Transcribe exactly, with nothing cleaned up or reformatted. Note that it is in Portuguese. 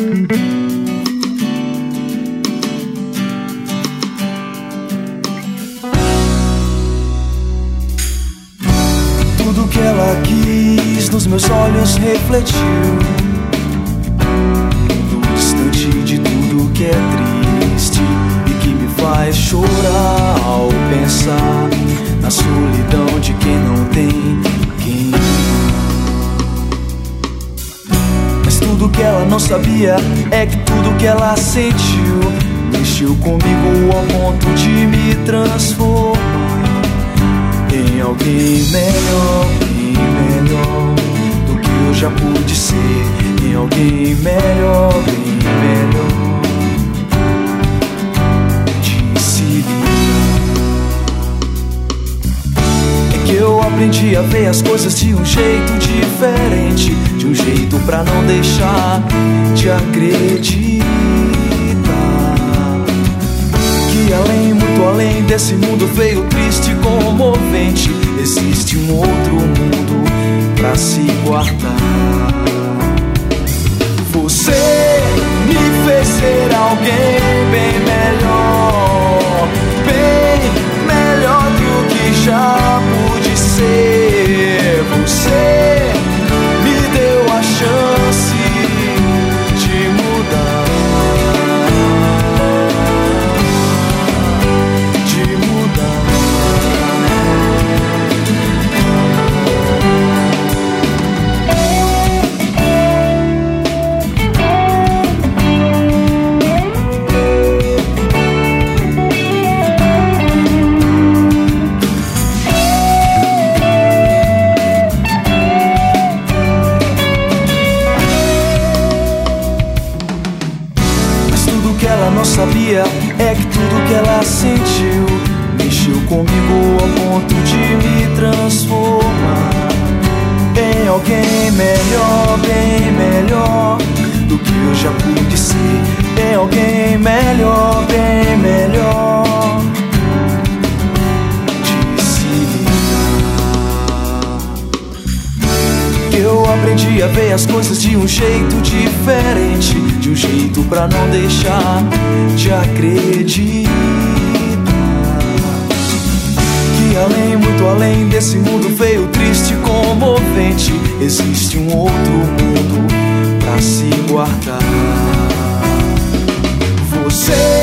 Tudo que ela quis nos meus olhos refletiu, no distante de tudo que é triste e que me faz chorar ao pensar na solidão de quem não tem quem ama. Mas tudo que ela não sabia é que tudo que ela sentiu mexeu comigo ao ponto de me transformar em alguém melhor, bem melhor do que eu já pude ser. Em alguém melhor, bem melhor de se ligar. É que eu aprendi a ver as coisas de um jeito diferente, de um jeito pra não deixar de acreditar que além, muito além desse mundo feio, triste e comovente, existe um outro mundo pra se guardar. Você me fez ser alguém bem melhor, bem melhor do que já pude ser. Você me deu a chance de mudar, de mudar. Não sabia é que tudo que ela sentiu mexeu comigo ao ponto de me transformar em alguém melhor, bem melhor do que eu já pude ser. Em alguém melhor, bem melhor de se ligar. Eu aprendi a ver as coisas de um jeito diferente, de um jeito pra não deixar de acreditar que além, muito além desse mundo feio, triste e comovente, existe um outro mundo pra se guardar. Você